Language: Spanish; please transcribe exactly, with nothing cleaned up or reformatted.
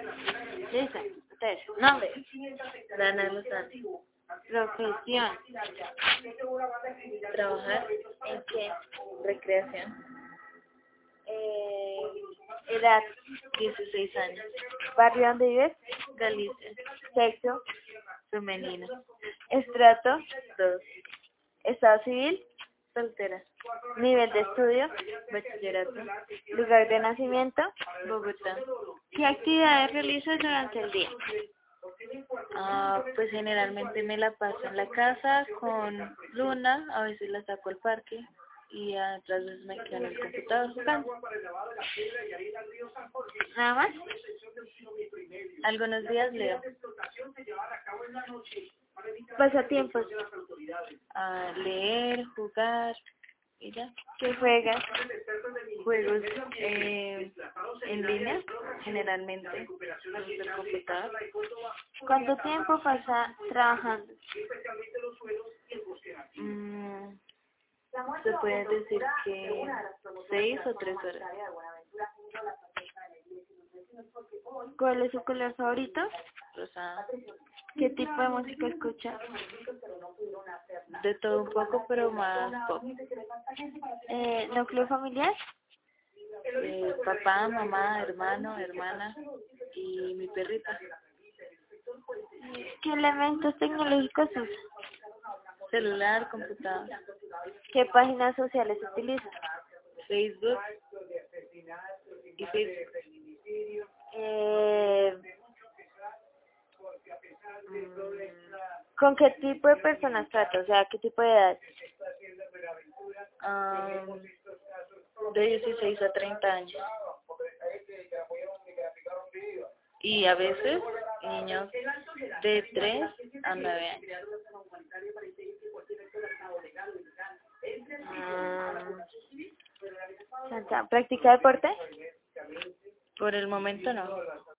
Listo. Entonces, nombre, Dana Lozano. profesión, Trabajar. ¿en qué? Recreación. Eh, edad, dieciséis años. barrio donde vives, Galicia. sexo, Femenino. estrato, dos. estado civil, Soltera. nivel de estudio, Bachillerato. lugar de nacimiento. Bogotá. ¿Qué actividades realizas durante el día? Ah, pues generalmente me la paso en la casa con Luna, a veces la saco al parque y a otras veces me quedo en el computador jugando. ¿Nada más? Algunos días leo. Pasatiempos. A leer, jugar y ya. ¿Qué juegas? Juegos eh, en línea, generalmente, desde el computador. ¿Cuánto tiempo pasa trabajando? Mm, se puede decir que seis o tres horas. ¿Cuál es su color favorito? Rosada. ¿Qué tipo de música escucha? De todo un poco, pero más pop. Eh, ¿núcleo familiar? Eh, papá, mamá, hermano, hermana y mi perrita. ¿Qué elementos tecnológicos usa? Celular, computador, ¿Qué páginas sociales utiliza? Facebook y Facebook. Eh, ¿Con qué tipo de personas trata? O sea, ¿qué tipo de edad? Um, de dieciséis a treinta años. Y a veces niños de tres a nueve años. Mm, ¿Practica deporte? Por el momento no.